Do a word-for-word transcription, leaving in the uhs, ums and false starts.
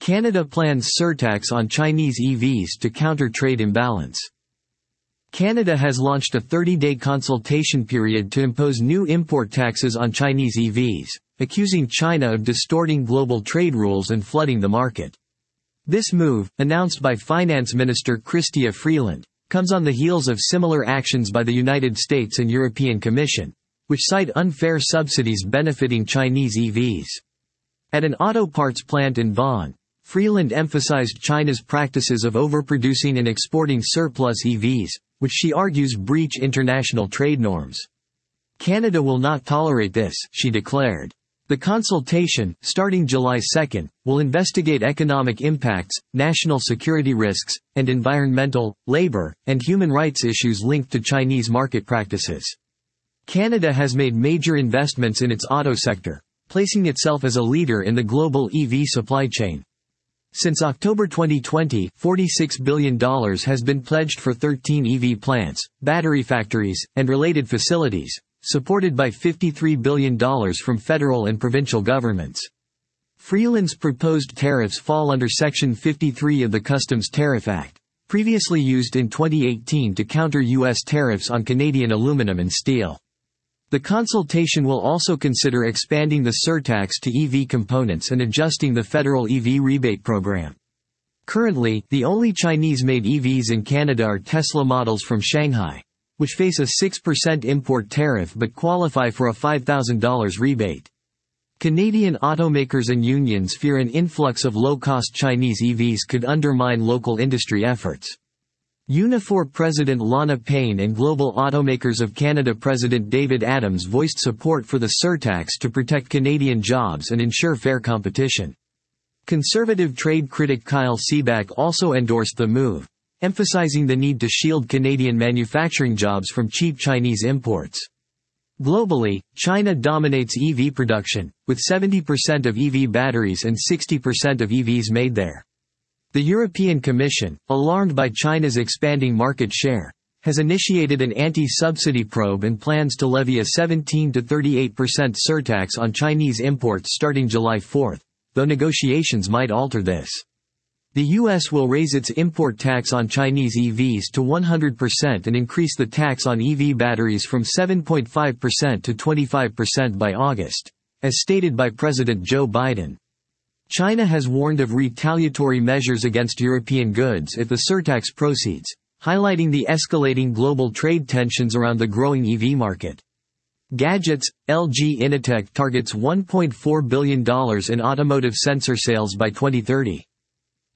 Canada plans surtax on Chinese E Vs to counter trade imbalance. Canada has launched a thirty-day consultation period to impose new import taxes on Chinese E Vs, accusing China of distorting global trade rules and flooding the market. This move, announced by Finance Minister Chrystia Freeland, comes on the heels of similar actions by the United States and European Commission, which cite unfair subsidies benefiting Chinese E Vs. At an auto parts plant in Vaughan, Freeland emphasized China's practices of overproducing and exporting surplus E Vs, which she argues breach international trade norms. Canada will not tolerate this, she declared. The consultation, starting July second, will investigate economic impacts, national security risks, and environmental, labor, and human rights issues linked to Chinese market practices. Canada has made major investments in its auto sector, placing itself as a leader in the global E V supply chain. Since October twenty twenty, forty-six billion dollars has been pledged for thirteen E V plants, battery factories, and related facilities, supported by fifty-three billion dollars from federal and provincial governments. Freeland's proposed tariffs fall under Section fifty-three of the Customs Tariff Act, previously used in twenty eighteen to counter U S tariffs on Canadian aluminum and steel. The consultation will also consider expanding the surtax to E V components and adjusting the federal E V rebate program. Currently, the only Chinese-made E Vs in Canada are Tesla models from Shanghai, which face a six percent import tariff but qualify for a five thousand dollars rebate. Canadian automakers and unions fear an influx of low-cost Chinese E Vs could undermine local industry efforts. Unifor President Lana Payne and Global Automakers of Canada President David Adams voiced support for the surtax to protect Canadian jobs and ensure fair competition. Conservative trade critic Kyle Seaback also endorsed the move, emphasizing the need to shield Canadian manufacturing jobs from cheap Chinese imports. Globally, China dominates E V production, with seventy percent of E V batteries and sixty percent of E Vs made there. The European Commission, alarmed by China's expanding market share, has initiated an anti-subsidy probe and plans to levy a seventeen to thirty-eight percent surtax on Chinese imports starting July fourth, though negotiations might alter this. The U S will raise its import tax on Chinese E Vs to one hundred percent and increase the tax on E V batteries from seven point five percent to twenty-five percent by August, as stated by President Joe Biden. China has warned of retaliatory measures against European goods if the surtax proceeds, highlighting the escalating global trade tensions around the growing E V market. Gadgets, L G Innotek targets one point four billion dollars in automotive sensor sales by twenty thirty.